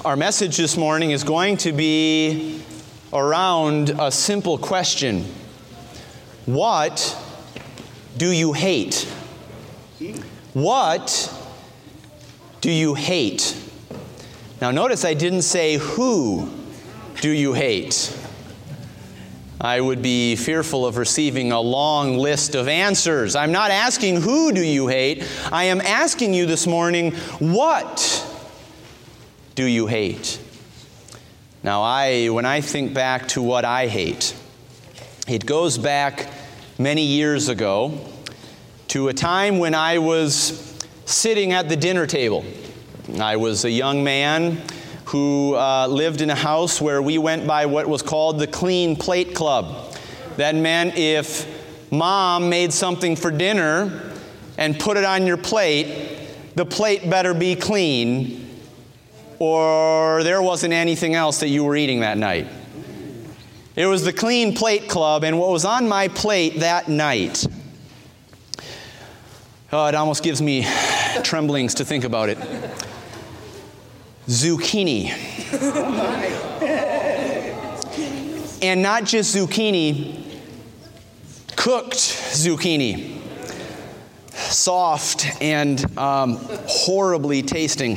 Our message this morning is going to be around a simple question. What do you hate? What do you hate? Now notice I didn't say who do you hate. I would be fearful of receiving a long list of answers. I'm not asking who do you hate. I am asking you this morning, what do you hate? Now when I think back to what I hate, it goes back many years ago to a time when I was sitting at the dinner table. I was a young man who lived in a house where we went by what was called the Clean Plate Club. That meant if Mom made something for dinner and put it on your plate, the plate better be clean, or there wasn't anything else that you were eating that night. It was the Clean Plate Club, and what was on my plate that night, it almost gives me tremblings to think about it. Zucchini. And not just zucchini, cooked zucchini. Soft and horribly tasting.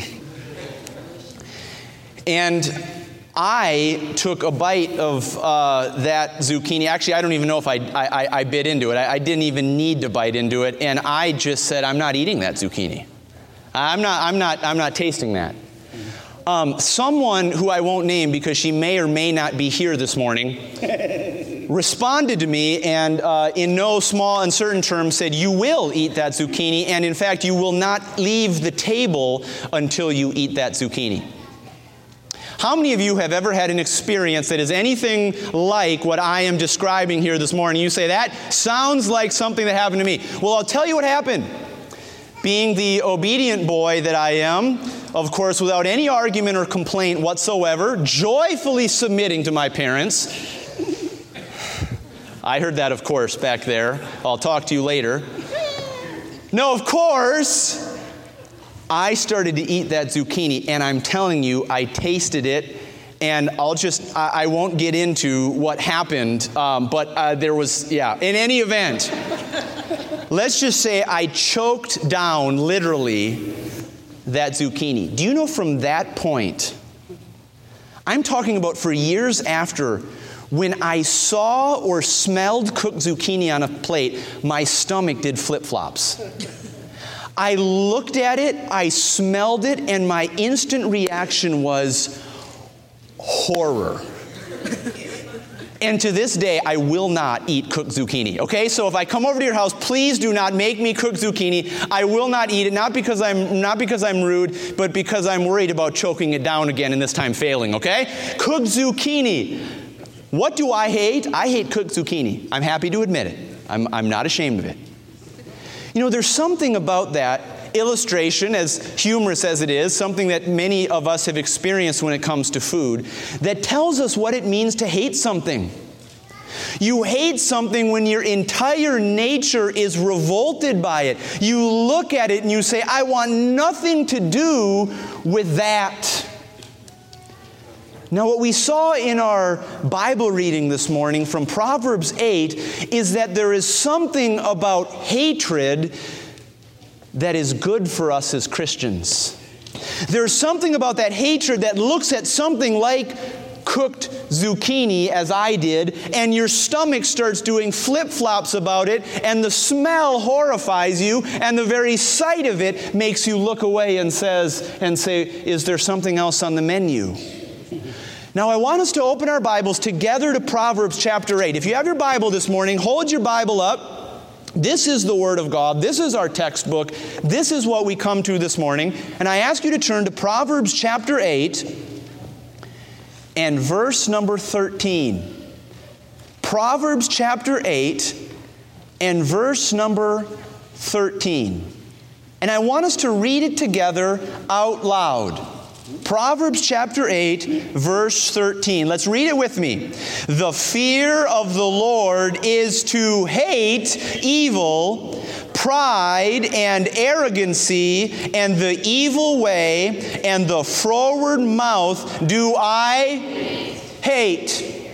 And I took a bite of that zucchini. Actually, I don't even know if I bit into it. I didn't even need to bite into it. And I just said, I'm not eating that zucchini. I'm not tasting that. Someone who I won't name because she may or may not be here this morning responded to me and in no small uncertain terms said, you will eat that zucchini, and in fact you will not leave the table until you eat that zucchini. How many of you have ever had an experience that is anything like what I am describing here this morning? You say, that sounds like something that happened to me. Well, I'll tell you what happened. Being the obedient boy that I am, of course, without any argument or complaint whatsoever, joyfully submitting to my parents. I heard that, of course, back there. I'll talk to you later. No, of course, I started to eat that zucchini, and I'm telling you, I tasted it, and I won't get into what happened, but there was, in any event, let's just say I choked down, literally, that zucchini. Do you know from that point, I'm talking about for years after, when I saw or smelled cooked zucchini on a plate, my stomach did flip-flops. I looked at it, I smelled it, and my instant reaction was horror. And to this day, I will not eat cooked zucchini, okay? So if I come over to your house, please do not make me cook zucchini. I will not eat it, not because I'm rude, but because I'm worried about choking it down again and this time failing, okay? Cooked zucchini. What do I hate? I hate cooked zucchini. I'm happy to admit it. I'm not ashamed of it. You know, there's something about that illustration, as humorous as it is, something that many of us have experienced when it comes to food, that tells us what it means to hate something. You hate something when your entire nature is revolted by it. You look at it and you say, I want nothing to do with that. Now, what we saw in our Bible reading this morning from Proverbs 8 is that there is something about hatred that is good for us as Christians. There's something about that hatred that looks at something like cooked zucchini, as I did, and your stomach starts doing flip-flops about it, and the smell horrifies you, and the very sight of it makes you look away and say, is there something else on the menu? Now, I want us to open our Bibles together to Proverbs chapter 8. If you have your Bible this morning, hold your Bible up. This is the Word of God. This is our textbook. This is what we come to this morning. And I ask you to turn to Proverbs chapter 8 and verse number 13. Proverbs chapter 8 and verse number 13. And I want us to read it together out loud. Proverbs chapter 8, verse 13. Let's read it with me. The fear of the Lord is to hate evil, pride and arrogancy and the evil way and the froward mouth do I hate.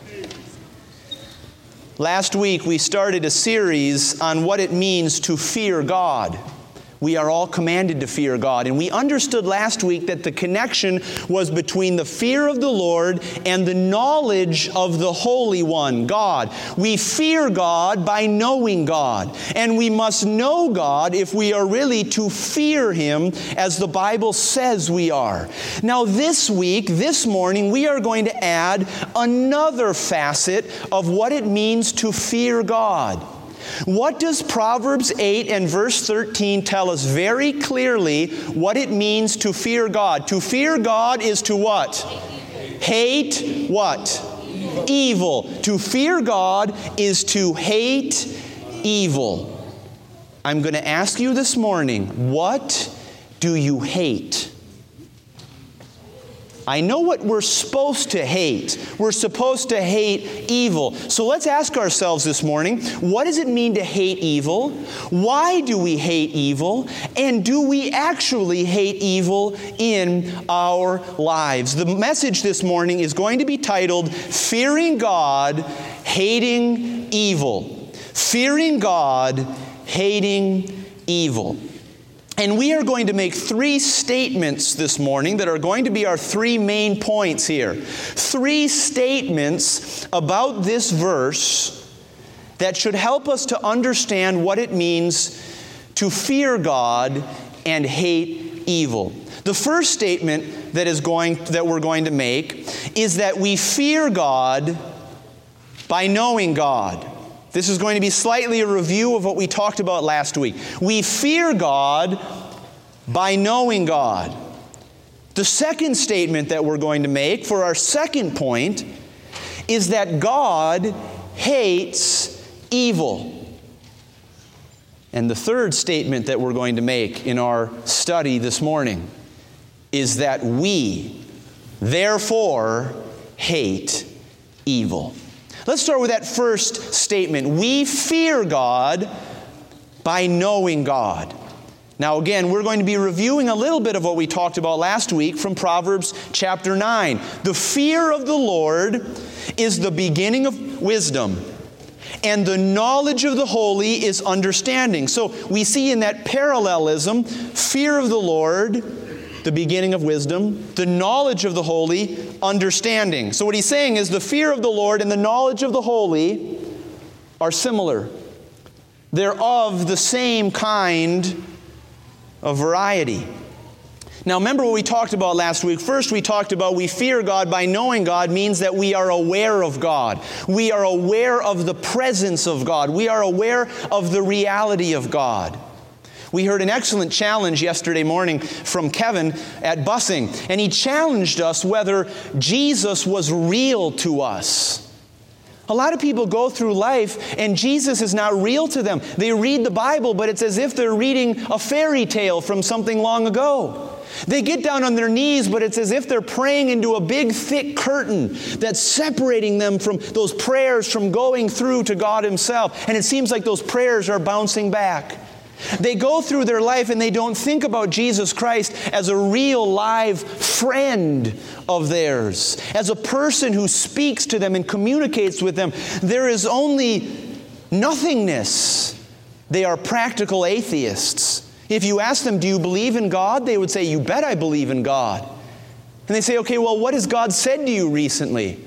Last week we started a series on what it means to fear God. We are all commanded to fear God. And we understood last week that the connection was between the fear of the Lord and the knowledge of the Holy One, God. We fear God by knowing God. And we must know God if we are really to fear Him as the Bible says we are. Now this week, this morning, we are going to add another facet of what it means to fear God. What does Proverbs 8 and verse 13 tell us very clearly what it means to fear God? To fear God is to what? Hate what? Evil. To fear God is to hate evil. I'm going to ask you this morning, what do you hate? I know what we're supposed to hate. We're supposed to hate evil. So let's ask ourselves this morning, what does it mean to hate evil? Why do we hate evil? And do we actually hate evil in our lives? The message this morning is going to be titled, Fearing God, Hating Evil. Fearing God, Hating Evil. And we are going to make three statements this morning that are going to be our three main points here. Three statements about this verse that should help us to understand what it means to fear God and hate evil. The first statement that we're going to make is that we fear God by knowing God. This is going to be slightly a review of what we talked about last week. We fear God by knowing God. The second statement that we're going to make for our second point is that God hates evil. And the third statement that we're going to make in our study this morning is that we, therefore, hate evil. Let's start with that first statement. We fear God by knowing God. Now again, we're going to be reviewing a little bit of what we talked about last week from Proverbs chapter 9. The fear of the Lord is the beginning of wisdom, and the knowledge of the holy is understanding. So we see in that parallelism, fear of the Lord, the beginning of wisdom, the knowledge of the holy, understanding. So what he's saying is the fear of the Lord and the knowledge of the holy are similar. They're of the same kind of variety. Now remember what we talked about last week. First we talked about we fear God by knowing God means that we are aware of God. We are aware of the presence of God. We are aware of the reality of God. We heard an excellent challenge yesterday morning from Kevin at busing, and he challenged us whether Jesus was real to us. A lot of people go through life and Jesus is not real to them. They read the Bible, but it's as if they're reading a fairy tale from something long ago. They get down on their knees, but it's as if they're praying into a big, thick curtain that's separating them from those prayers from going through to God Himself. And it seems like those prayers are bouncing back. They go through their life and they don't think about Jesus Christ as a real live friend of theirs, as a person who speaks to them and communicates with them. There is only nothingness. They are practical atheists. If you ask them, do you believe in God? They would say, you bet I believe in God. And they say, okay, well, what has God said to you recently?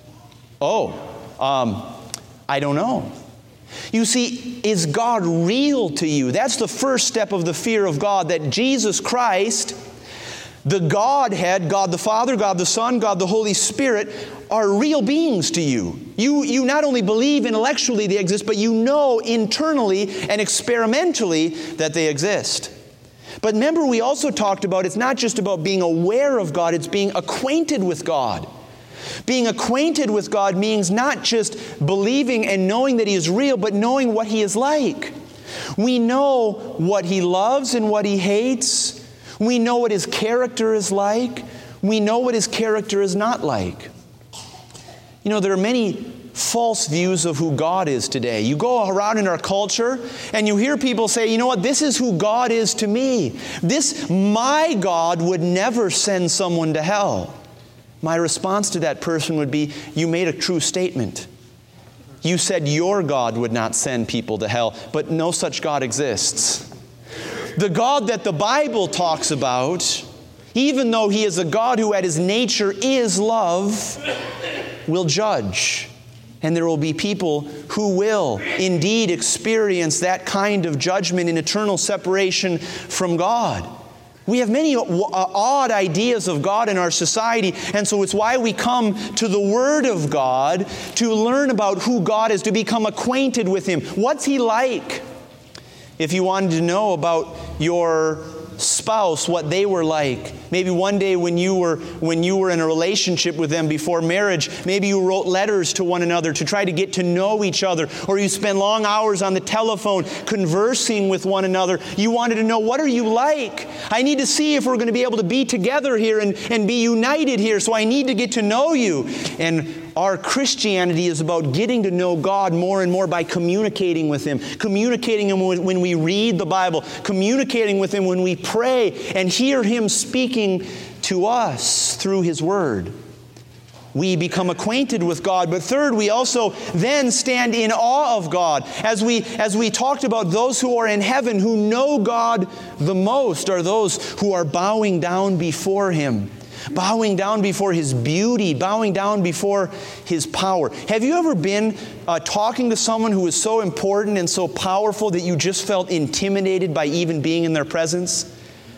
I don't know. You see, is God real to you? That's the first step of the fear of God, that Jesus Christ, the Godhead, God the Father, God the Son, God the Holy Spirit, are real beings to you. You not only believe intellectually they exist, but you know internally and experimentally that they exist. But remember, we also talked about it's not just about being aware of God, it's being acquainted with God. Being acquainted with God means not just believing and knowing that He is real, but knowing what He is like. We know what He loves and what He hates. We know what His character is like. We know what His character is not like. You know, there are many false views of who God is today. You go around in our culture and you hear people say, you know what, this is who God is to me. My God would never send someone to hell. My response to that person would be, you made a true statement. You said your God would not send people to hell, but no such God exists. The God that the Bible talks about, even though He is a God who at His nature is love, will judge. And there will be people who will indeed experience that kind of judgment in eternal separation from God. We have many odd ideas of God in our society, and so it's why we come to the Word of God to learn about who God is, to become acquainted with Him. What's He like? If you wanted to know about your spouse, what they were like, maybe one day when you were in a relationship with them before marriage, maybe you wrote letters to one another to try to get to know each other, or you spent long hours on the telephone conversing with one another. You wanted to know, what are you like? I need to see if we're going to be able to be together here and be united here, so I need to get to know you. And our Christianity is about getting to know God more and more by communicating with Him. Communicating Him when we read the Bible. Communicating with Him when we pray and hear Him speaking to us through His Word. We become acquainted with God. But third, we also then stand in awe of God. As we talked about, those who are in heaven, who know God the most, are those who are bowing down before Him. Bowing down before His beauty, bowing down before His power. Have you ever been talking to someone who is so important and so powerful that you just felt intimidated by even being in their presence?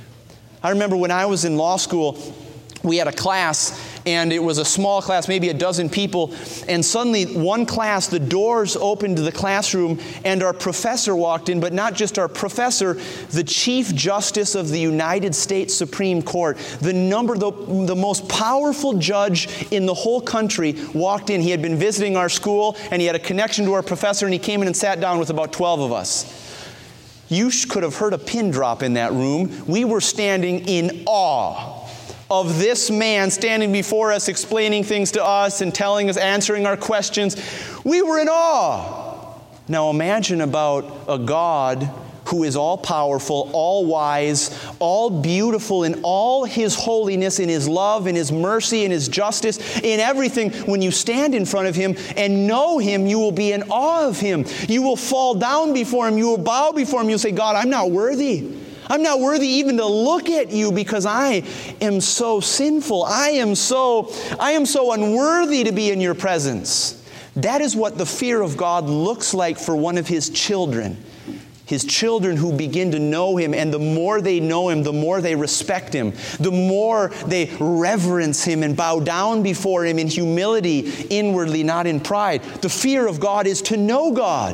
I remember when I was in law school, we had a class, and it was a small class, maybe a dozen people, and suddenly one class, the doors opened to the classroom, and our professor walked in, but not just our professor, the Chief Justice of the United States Supreme Court, the most powerful judge in the whole country, walked in. He had been visiting our school, and he had a connection to our professor, and he came in and sat down with about 12 of us. You could have heard a pin drop in that room. We were standing in awe of this man standing before us, explaining things to us and telling us, answering our questions. We were in awe. Now imagine about a God who is all-powerful, all-wise, all-beautiful in all His holiness, in His love, in His mercy, in His justice, in everything. When you stand in front of Him and know Him, you will be in awe of Him. You will fall down before Him. You will bow before Him. You'll say, God, I'm not worthy. I'm not worthy even to look at You because I am so sinful. I am so unworthy to be in Your presence. That is what the fear of God looks like for one of His children. His children who begin to know Him, and the more they know Him, the more they respect Him, the more they reverence Him and bow down before Him in humility, inwardly, not in pride. The fear of God is to know God.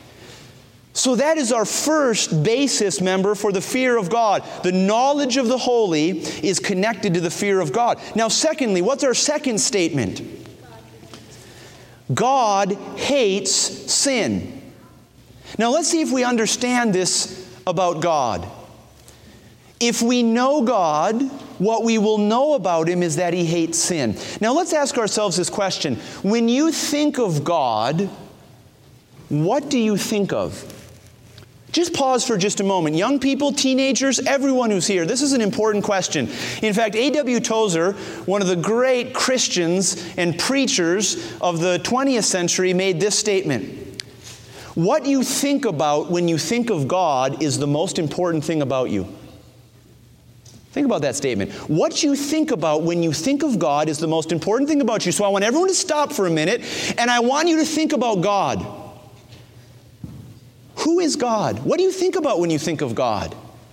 So that is our first basis, member, for the fear of God. The knowledge of the holy is connected to the fear of God. Now, secondly, what's our second statement? God hates sin. Now, let's see if we understand this about God. If we know God, what we will know about Him is that He hates sin. Now, let's ask ourselves this question. When you think of God, what do you think of? Just pause for just a moment. Young people, teenagers, everyone who's here, this is an important question. In fact, A.W. Tozer, one of the great Christians and preachers of the 20th century, made this statement. What you think about when you think of God is the most important thing about you. Think about that statement. What you think about when you think of God is the most important thing about you. So I want everyone to stop for a minute, and I want you to think about God. Who is God? What do you think about when you think of God?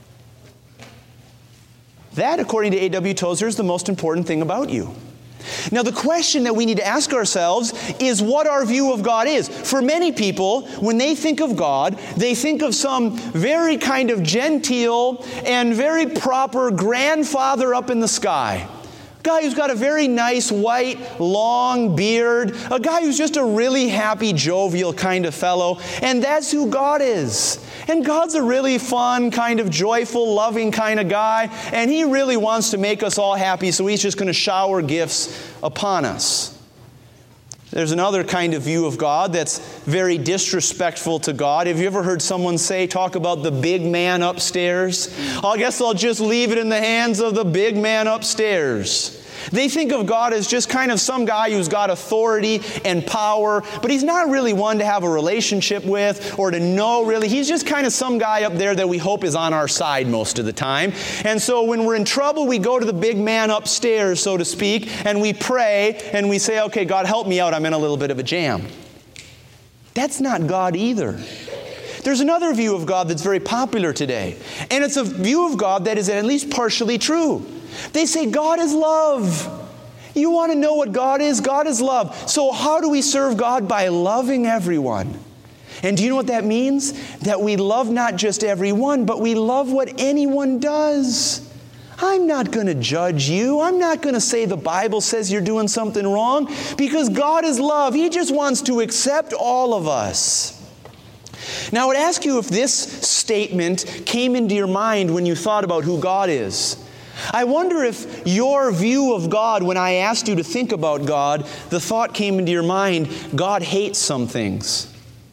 That, according to A.W. Tozer, is the most important thing about you. Now, the question that we need to ask ourselves is what our view of God is. For many people, when they think of God, they think of some very kind of genteel and very proper grandfather up in the sky. A guy who's got a very nice white, long beard. A guy who's just a really happy, jovial kind of fellow. And that's who God is. And God's a really fun, kind of joyful, loving kind of guy. And He really wants to make us all happy, so He's just going to shower gifts upon us. There's another kind of view of God that's very disrespectful to God. Have you ever heard someone talk about the big man upstairs? I guess I'll just leave it in the hands of the big man upstairs. They think of God as just kind of some guy who's got authority and power, but he's not really one to have a relationship with or to know really. He's just kind of some guy up there that we hope is on our side most of the time. And so when we're in trouble, we go to the big man upstairs, so to speak, and we pray and we say, okay, God, help me out. I'm in a little bit of a jam. That's not God either. There's another view of God that's very popular today, and it's a view of God that is at least partially true. They say God is love. You want to know what God is? God is love. So how do we serve God? By loving everyone. And do you know what that means? That we love not just everyone, but we love what anyone does. I'm not going to judge you. I'm not going to say the Bible says you're doing something wrong, because God is love. He just wants to accept all of us. Now, I would ask you if this statement came into your mind when you thought about who God is. I wonder if your view of God, when I asked you to think about God, the thought came into your mind, God hates some things.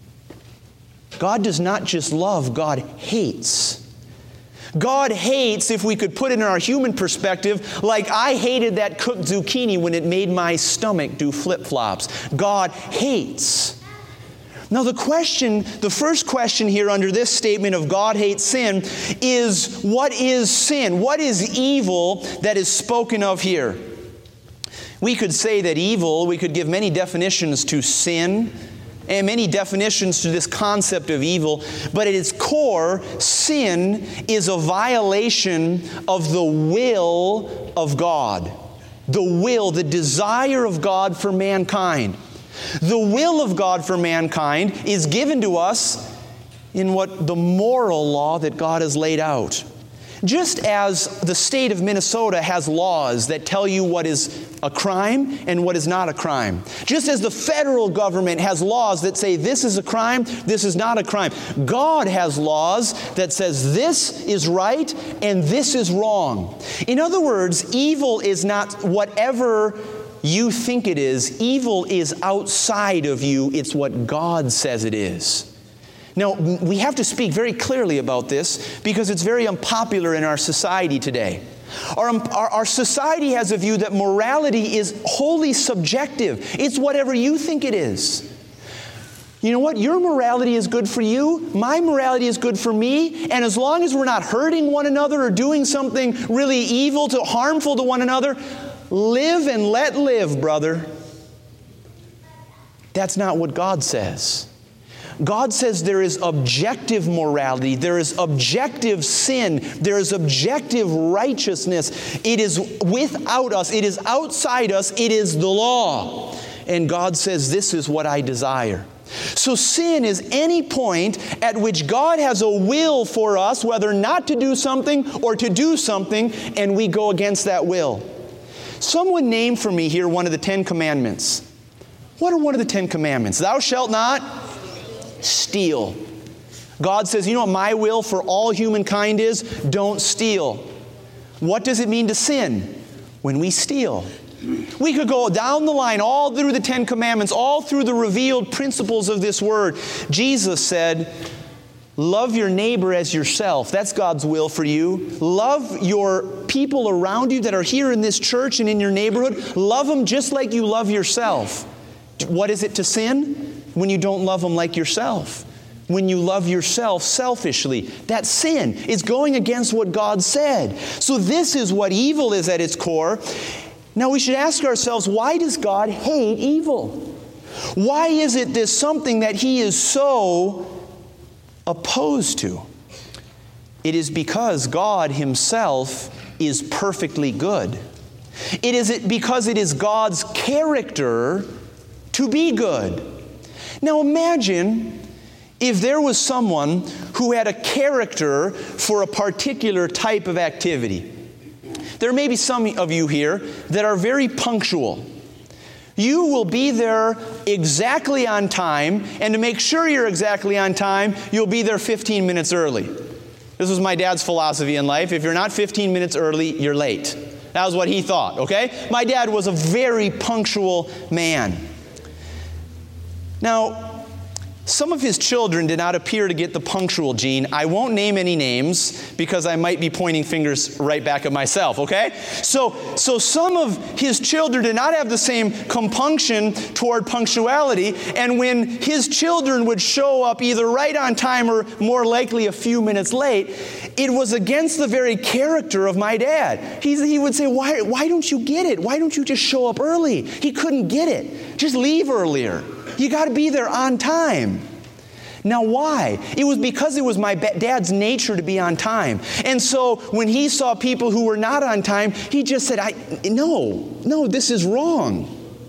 God does not just love, God hates. God hates, if we could put it in our human perspective, like I hated that cooked zucchini when it made my stomach do flip-flops. God hates. Now the first question here under this statement of God hates sin is, what is sin? What is evil that is spoken of here? We could say that evil, we could give many definitions to sin and many definitions to this concept of evil, but at its core, sin is a violation of the will of God. The will, the desire of God for mankind. The will of God for mankind is given to us in what the moral law that God has laid out. Just as the state of Minnesota has laws that tell you what is a crime and what is not a crime. Just as the federal government has laws that say this is a crime, this is not a crime. God has laws that says this is right and this is wrong. In other words, evil is not whatever you think it is. Evil is outside of you. It's what God says it is. Now, we have to speak very clearly about this because it's very unpopular in our society today. Our society has a view that morality is wholly subjective. It's whatever you think it is. You know what? Your morality is good for you. My morality is good for me. And as long as we're not hurting one another or doing something really evil, harmful to one another, live and let live, brother. That's not what God says. God says there is objective morality, there is objective sin, there is objective righteousness. It is without us, it is outside us, it is the law. And God says, this is what I desire. So sin is any point at which God has a will for us, whether not to do something or to do something, and we go against that will. Someone name for me here one of the 10 commandments. What are one of the 10 commandments? Thou shalt not steal. God says, you know what my will for all humankind is? Don't steal. What does it mean to sin? When we steal. We could go down the line all through the 10 commandments, all through the revealed principles of this word. Jesus said, love your neighbor as yourself. That's God's will for you. Love your people around you that are here in this church and in your neighborhood. Love them just like you love yourself. What is it to sin? When you don't love them like yourself. When you love yourself selfishly. That's sin. It's going against what God said. So this is what evil is at its core. Now we should ask ourselves, why does God hate evil? Why is it this something that He is so opposed to? It is because God Himself is perfectly good. It is because it is God's character to be good. Now imagine if there was someone who had a character for a particular type of activity. There may be some of you here that are very punctual. You will be there exactly on time, and to make sure you're exactly on time, you'll be there 15 minutes early. This was my dad's philosophy in life. If you're not 15 minutes early, you're late. That was what he thought, okay? My dad was a very punctual man. Now, some of his children did not appear to get the punctual gene. I won't name any names because I might be pointing fingers right back at myself, okay? So some of his children did not have the same compunction toward punctuality, and when his children would show up either right on time or more likely a few minutes late, it was against the very character of my dad. He would say, why don't you get it? Why don't you just show up early? He couldn't get it. Just leave earlier. You got to be there on time. Now why? It was because it was my dad's nature to be on time. And so when he saw people who were not on time, he just said, no, this is wrong.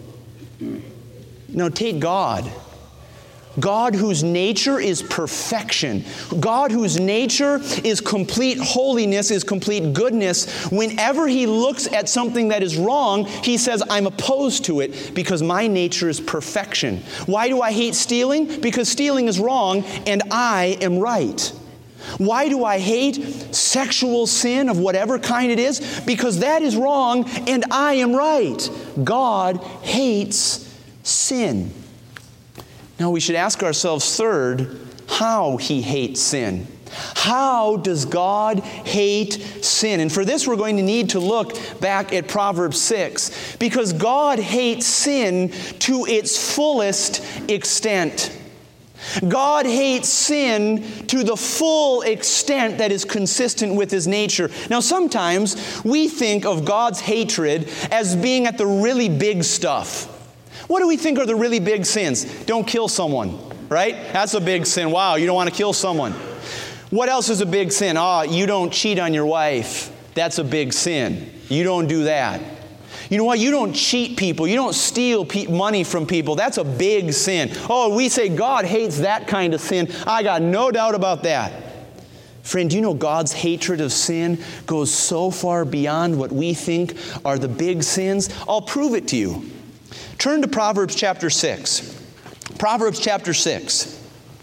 Now take God. God whose nature is perfection. God whose nature is complete holiness, is complete goodness. Whenever He looks at something that is wrong, He says, I'm opposed to it because my nature is perfection. Why do I hate stealing? Because stealing is wrong and I am right. Why do I hate sexual sin of whatever kind it is? Because that is wrong and I am right. God hates sin. Now we should ask ourselves, third, how He hates sin. How does God hate sin? And for this we're going to need to look back at Proverbs 6, because God hates sin to its fullest extent. God hates sin to the full extent that is consistent with His nature. Now sometimes we think of God's hatred as being at the really big stuff. What do we think are the really big sins? Don't kill someone, right? That's a big sin. Wow, you don't want to kill someone. What else is a big sin? You don't cheat on your wife. That's a big sin. You don't do that. You know what? You don't cheat people. You don't steal money from people. That's a big sin. We say God hates that kind of sin. I got no doubt about that. Friend, do you know God's hatred of sin goes so far beyond what we think are the big sins? I'll prove it to you. Turn to Proverbs chapter 6. Proverbs chapter 6.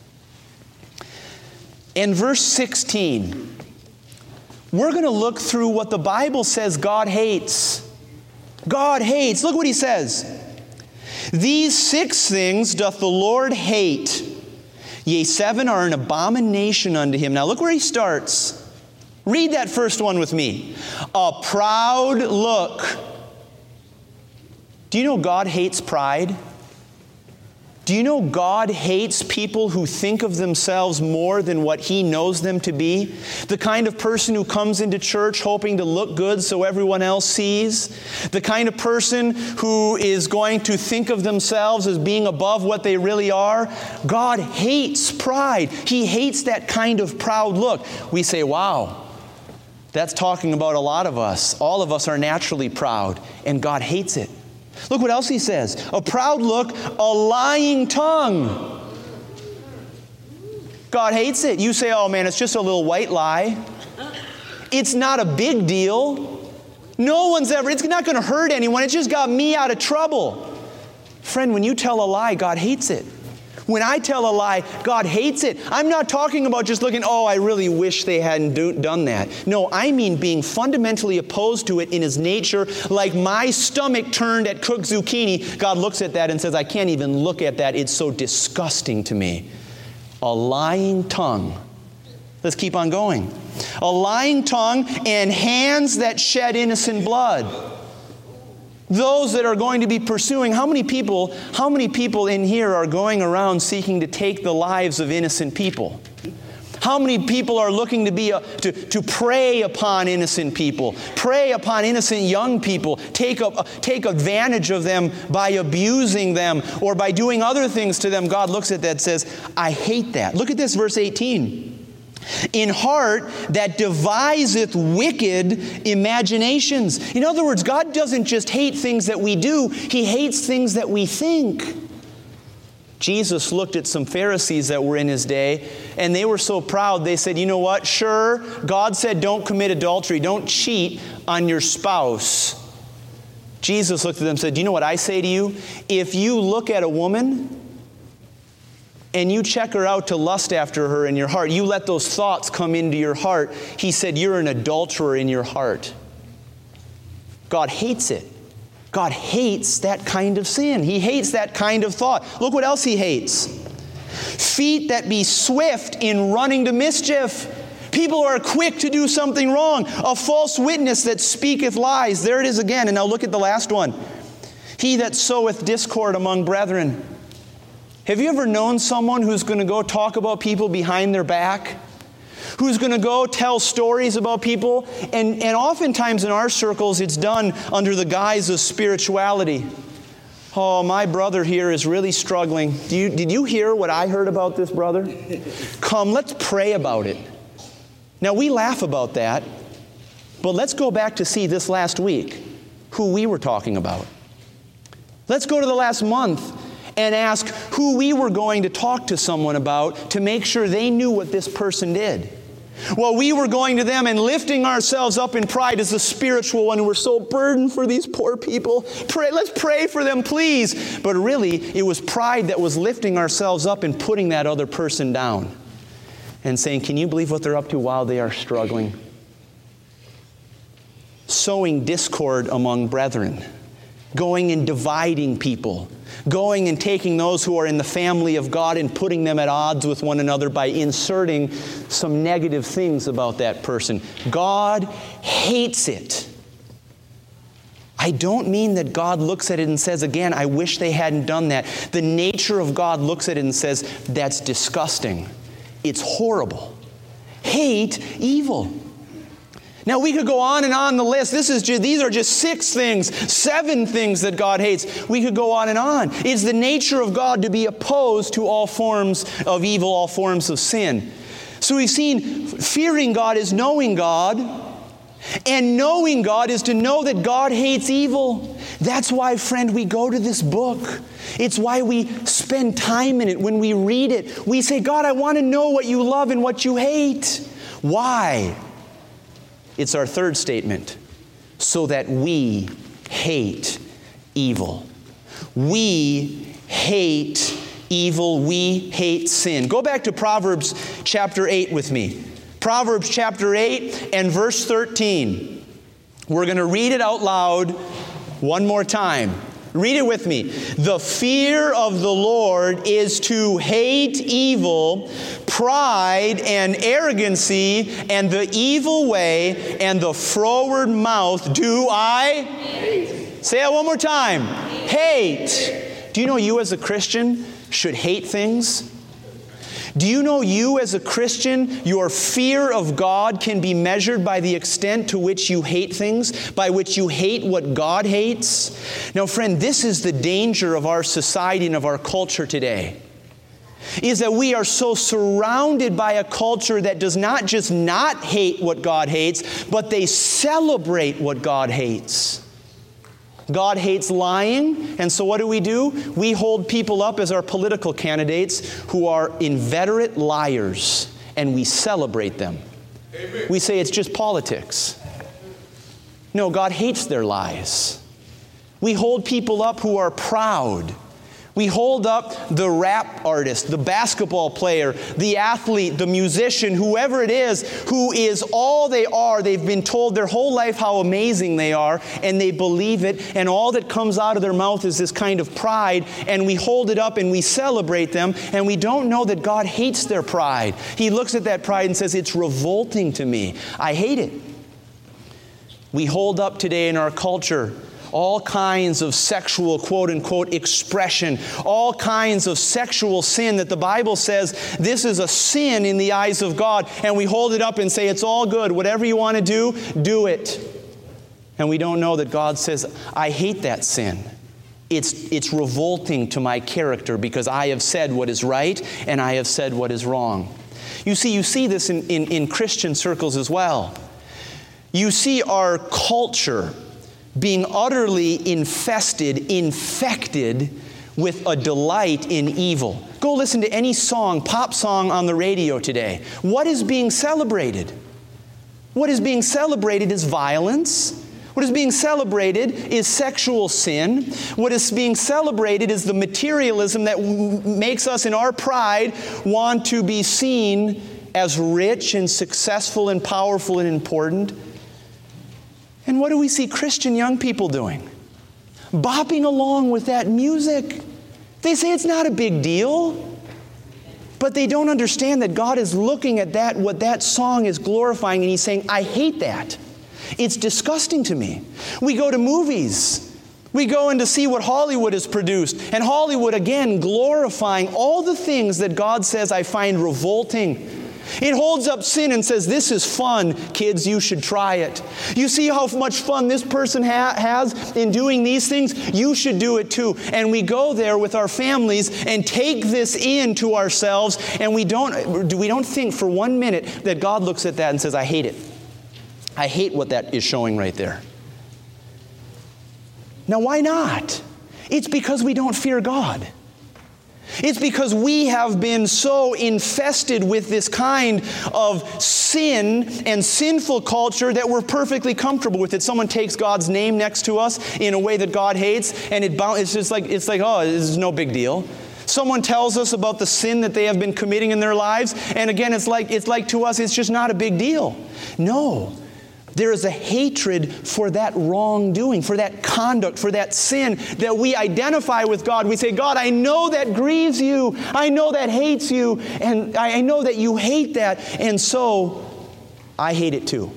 In verse 16, we're going to look through what the Bible says God hates. God hates. Look what He says. These 6 things doth the Lord hate. Yea, 7 are an abomination unto Him. Now look where He starts. Read that first one with me. A proud look. Do you know God hates pride? Do you know God hates people who think of themselves more than what He knows them to be? The kind of person who comes into church hoping to look good so everyone else sees? The kind of person who is going to think of themselves as being above what they really are? God hates pride. He hates that kind of proud look. We say, wow, that's talking about a lot of us. All of us are naturally proud, and God hates it. Look what else He says. A proud look, a lying tongue. God hates it. You say, oh man, it's just a little white lie. It's not a big deal. It's not going to hurt anyone. It just got me out of trouble. Friend, when you tell a lie, God hates it. When I tell a lie, God hates it. I'm not talking about just looking, I really wish they hadn't done that. No, I mean being fundamentally opposed to it in His nature, like my stomach turned at cooked zucchini. God looks at that and says, I can't even look at that. It's so disgusting to me. A lying tongue. Let's keep on going. A lying tongue and hands that shed innocent blood. Those that are going to be pursuing, how many people in here are going around seeking to take the lives of innocent people? How many people are looking to prey upon innocent people, prey upon innocent young people, take advantage of them by abusing them or by doing other things to them? God looks at that and says, I hate that. Look at this, verse 18. In heart that deviseth wicked imaginations. In other words, God doesn't just hate things that we do, He hates things that we think. Jesus looked at some Pharisees that were in His day, and they were so proud, they said, you know what? Sure, God said don't commit adultery, don't cheat on your spouse. Jesus looked at them and said, do you know what I say to you? If you look at a woman and you check her out to lust after her in your heart, you let those thoughts come into your heart, He said, you're an adulterer in your heart. God hates it. God hates that kind of sin. He hates that kind of thought. Look what else He hates. Feet that be swift in running to mischief. People are quick to do something wrong. A false witness that speaketh lies. There it is again. And now look at the last one. He that soweth discord among brethren. Have you ever known someone who's going to go talk about people behind their back? Who's going to go tell stories about people? And oftentimes in our circles it's done under the guise of spirituality. Oh, my brother here is really struggling. Did you hear what I heard about this brother? Come, let's pray about it. Now, we laugh about that, but let's go back to see this last week, who we were talking about. Let's go to the last month and ask who we were going to talk to someone about to make sure they knew what this person did. Well, we were going to them and lifting ourselves up in pride as the spiritual one. We're so burdened for these poor people. Let's pray for them, please. But really, it was pride that was lifting ourselves up and putting that other person down. And saying, can you believe what they're up to while they are struggling? Sowing discord among brethren. Going and dividing people. Going and taking those who are in the family of God and putting them at odds with one another by inserting some negative things about that person. God hates it. I don't mean that God looks at it and says, again, I wish they hadn't done that. The nature of God looks at it and says, that's disgusting. It's horrible. Hate evil. Now we could go on and on the list. These are just 6 things, 7 things that God hates. We could go on and on. It's the nature of God to be opposed to all forms of evil, all forms of sin. So we've seen fearing God is knowing God, and knowing God is to know that God hates evil. That's why, friend, we go to this book. It's why we spend time in it. When we read it, we say, God, I want to know what you love and what you hate. Why? It's our third statement. So that we hate evil. We hate evil. We hate sin. Go back to Proverbs chapter 8 with me. Proverbs chapter 8 and verse 13. We're going to read it out loud one more time. Read it with me. The fear of the Lord is to hate evil, pride and arrogancy, and the evil way, and the froward mouth do I hate. Say it one more time. Hate. Do you know you as a Christian should hate things? Do you know you as a Christian, your fear of God can be measured by the extent to which you hate things, by which you hate what God hates? Now, friend, this is the danger of our society and of our culture today, is that we are so surrounded by a culture that does not just not hate what God hates, but they celebrate what God hates. God hates lying, and so what do? We hold people up as our political candidates who are inveterate liars, and we celebrate them. Amen. We say it's just politics. No, God hates their lies. We hold people up who are proud. We hold up the rap artist, the basketball player, the athlete, the musician, whoever it is, who is all they are. They've been told their whole life how amazing they are, and they believe it, and all that comes out of their mouth is this kind of pride, and we hold it up and we celebrate them, and we don't know that God hates their pride. He looks at that pride and says, it's revolting to me. I hate it. We hold up today in our culture all kinds of sexual, quote-unquote, expression, all kinds of sexual sin that the Bible says this is a sin in the eyes of God, and we hold it up and say, it's all good. Whatever you want to do it. And we don't know that God says, I hate that sin. It's revolting to my character because I have said what is right and I have said what is wrong. You see this in Christian circles as well. You see our culture being utterly infected with a delight in evil. Go listen to any song, pop song on the radio today. What is being celebrated? What is being celebrated is violence. What is being celebrated is sexual sin. What is being celebrated is the materialism that makes us in our pride want to be seen as rich and successful and powerful and important. And what do we see Christian young people doing? bopping along with that music. They say it's not a big deal. But they don't understand that God is looking at that, what that song is glorifying, and He's saying, I hate that. It's disgusting to me. We go to movies. We go in to see what Hollywood has produced. And Hollywood, again, glorifying all the things that God says I find revolting. It holds up sin and says, this is fun. Kids, you should try it. You see how much fun this person has in doing these things? You should do it too. And we go there with our families and take this into ourselves, and we don't think for 1 minute that God looks at that and says, I hate it. I hate what that is showing right there. Now, why not? It's because we don't fear God. It's because we have been so infested with this kind of sin and sinful culture that we're perfectly comfortable with it. Someone takes God's name next to us in a way that God hates, and it's just like, oh, this is no big deal. Someone tells us about the sin that they have been committing in their lives, and again, it's like to us, it's just not a big deal. No. There is a hatred for that wrongdoing, for that conduct, for that sin that we identify with God. We say, God, I know that grieves you. I know that hates you. And I know that you hate that. And so I hate it too.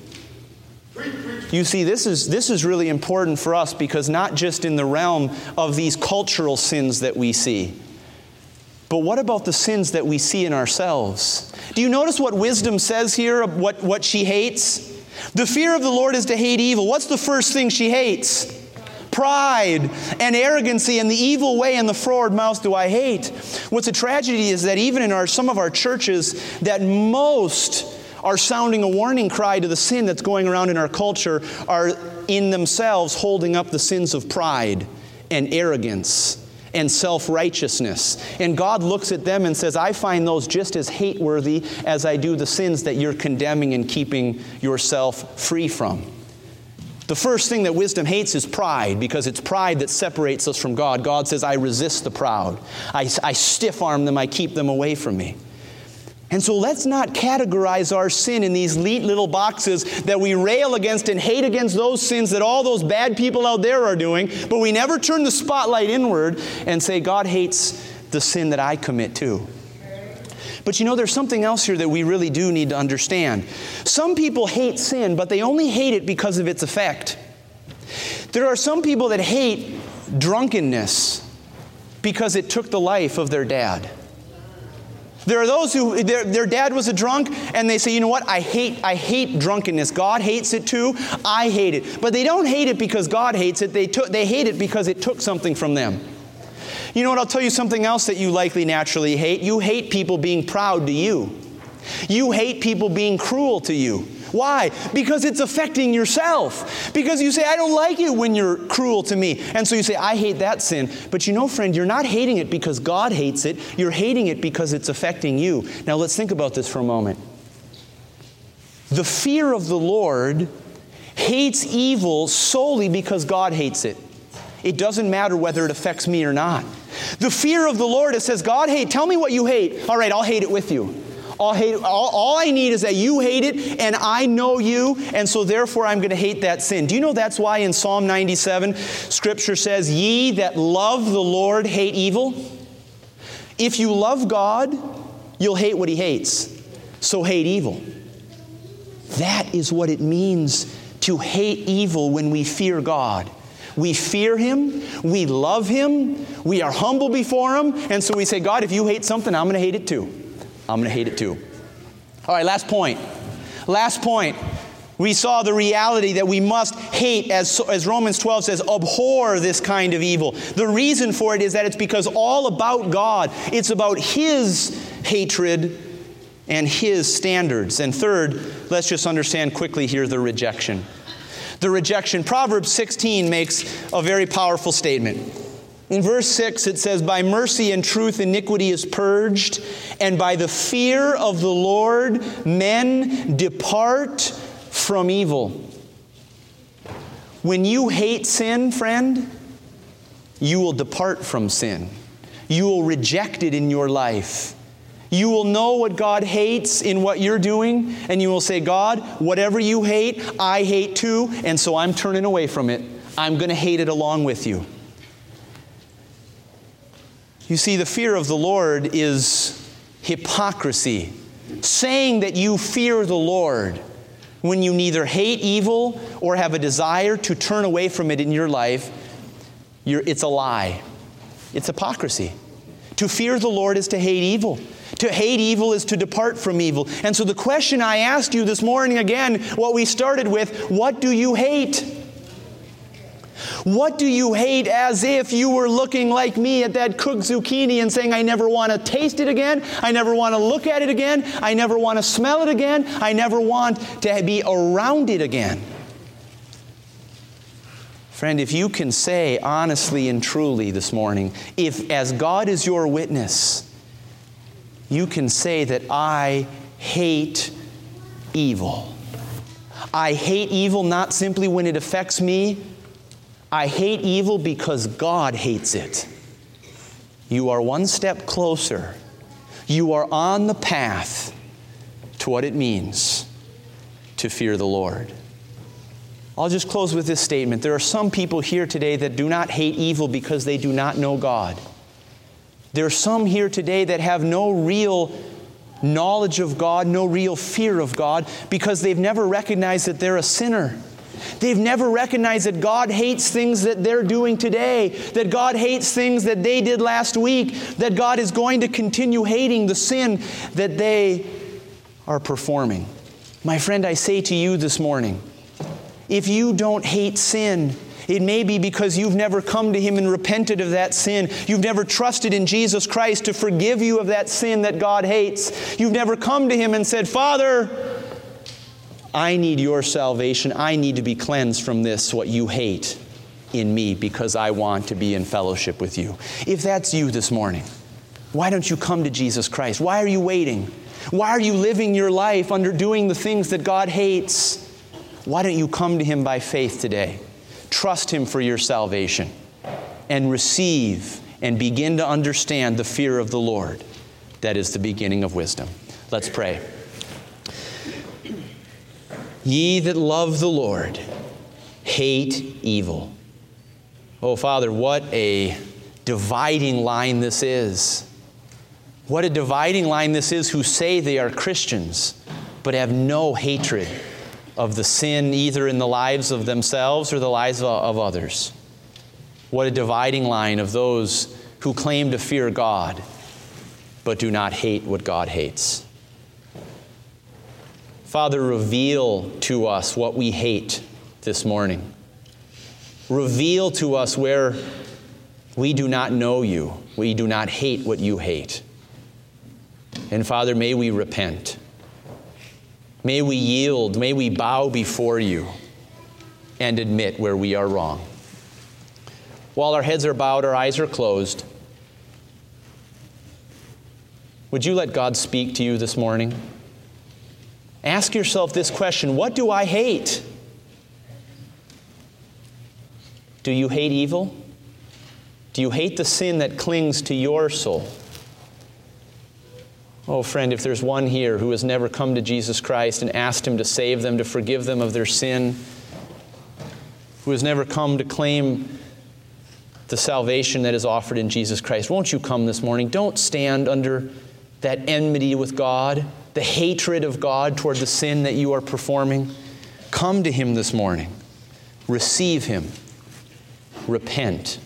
You see, this is really important for us, because not just in the realm of these cultural sins that we see, but what about the sins that we see in ourselves? Do you notice what wisdom says here, what she hates? The fear of the Lord is to hate evil. What's the first thing she hates? Pride and arrogancy and the evil way and the froward mouth do I hate. What's a tragedy is that even in some of our churches, that most are sounding a warning cry to the sin that's going around in our culture are in themselves holding up the sins of pride and arrogance and self-righteousness. And God looks at them and says, I find those just as hate-worthy as I do the sins that you're condemning and keeping yourself free from. The first thing that wisdom hates is pride, because it's pride that separates us from God. God says, I resist the proud. I stiff-arm them. I keep them away from me. And so let's not categorize our sin in these neat little boxes that we rail against and hate against those sins that all those bad people out there are doing, but we never turn the spotlight inward and say, God hates the sin that I commit too. But you know, there's something else here that we really do need to understand. Some people hate sin, but they only hate it because of its effect. There are some people that hate drunkenness because it took the life of their dad. There are those who, their dad was a drunk, and they say, you know what, I hate drunkenness. God hates it too. I hate it. But they don't hate it because God hates it. They hate it because it took something from them. You know what, I'll tell you something else that you likely naturally hate. You hate people being proud to you. You hate people being cruel to you. Why? Because it's affecting yourself. Because you say, I don't like it when you're cruel to me. And so you say, I hate that sin. But you know, friend, you're not hating it because God hates it. You're hating it because it's affecting you. Now let's think about this for a moment. The fear of the Lord hates evil solely because God hates it. It doesn't matter whether it affects me or not. The fear of the Lord, it says, God hate. Tell me what you hate. All right, I'll hate it with you. All I need is that you hate it, and I know you, and so therefore I'm going to hate that sin. Do you know that's why in Psalm 97, Scripture says, ye that love the Lord hate evil? If you love God, you'll hate what He hates. So hate evil. That is what it means to hate evil when we fear God. We fear Him, we love Him, we are humble before Him, and so we say, God, if you hate something, I'm going to hate it too. I'm going to hate it too. All right, last point. Last point. We saw the reality that we must hate, as Romans 12 says, abhor this kind of evil. The reason for it is that it's because all about God. It's about His hatred and His standards. And third, let's just understand quickly here the rejection. The rejection. Proverbs 16 makes a very powerful statement. In verse 6 it says, by mercy and truth iniquity is purged, and by the fear of the Lord men depart from evil. When you hate sin, friend, you will depart from sin. You will reject it in your life. You will know what God hates in what you're doing, and you will say, God, whatever you hate, I hate too, and so I'm turning away from it. I'm going to hate it along with you. You see, the fear of the Lord is hypocrisy. Saying that you fear the Lord when you neither hate evil or have a desire to turn away from it in your life, it's a lie. It's hypocrisy. To fear the Lord is to hate evil. To hate evil is to depart from evil. And so the question I asked you this morning again, what we started with, what do you hate? What do you hate, as if you were looking like me at that cooked zucchini and saying, I never want to taste it again. I never want to look at it again. I never want to smell it again. I never want to be around it again. Friend, if you can say honestly and truly this morning, if as God is your witness, you can say that I hate evil. I hate evil not simply when it affects me. I hate evil because God hates it. You are one step closer. You are on the path to what it means to fear the Lord. I'll just close with this statement. There are some people here today that do not hate evil because they do not know God. There are some here today that have no real knowledge of God, no real fear of God, because they've never recognized that they're a sinner. They've never recognized that God hates things that they're doing today, that God hates things that they did last week, that God is going to continue hating the sin that they are performing. My friend, I say to you this morning, if you don't hate sin, it may be because you've never come to Him and repented of that sin. You've never trusted in Jesus Christ to forgive you of that sin that God hates. You've never come to Him and said, Father, I need your salvation. I need to be cleansed from this, what you hate in me, because I want to be in fellowship with you. If that's you this morning, why don't you come to Jesus Christ? Why are you waiting? Why are you living your life under doing the things that God hates? Why don't you come to Him by faith today? Trust Him for your salvation and receive and begin to understand the fear of the Lord. That is the beginning of wisdom. Let's pray. Ye that love the Lord, hate evil. Oh, Father, what a dividing line this is. What a dividing line this is who say they are Christians, but have no hatred of the sin either in the lives of themselves or the lives of others. What a dividing line of those who claim to fear God, but do not hate what God hates. Father, reveal to us what we hate this morning. Reveal to us where we do not know you. We do not hate what you hate. And Father, may we repent. May we yield. May we bow before you and admit where we are wrong. While our heads are bowed, our eyes are closed, would you let God speak to you this morning? Ask yourself this question: what do I hate? Do you hate evil? Do you hate the sin that clings to your soul? Oh, friend, if there's one here who has never come to Jesus Christ and asked Him to save them, to forgive them of their sin, who has never come to claim the salvation that is offered in Jesus Christ, won't you come this morning? Don't stand under that enmity with God, the hatred of God toward the sin that you are performing. Come to Him this morning. Receive Him. Repent.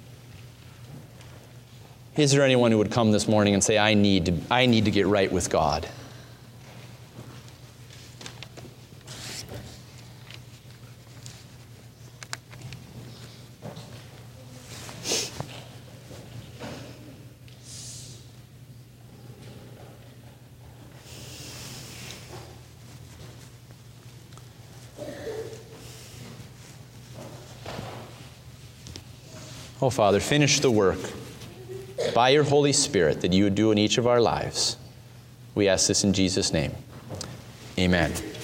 Is there anyone who would come this morning and say, I need to get right with God? Oh, Father, finish the work by your Holy Spirit that you would do in each of our lives. We ask this in Jesus' name. Amen.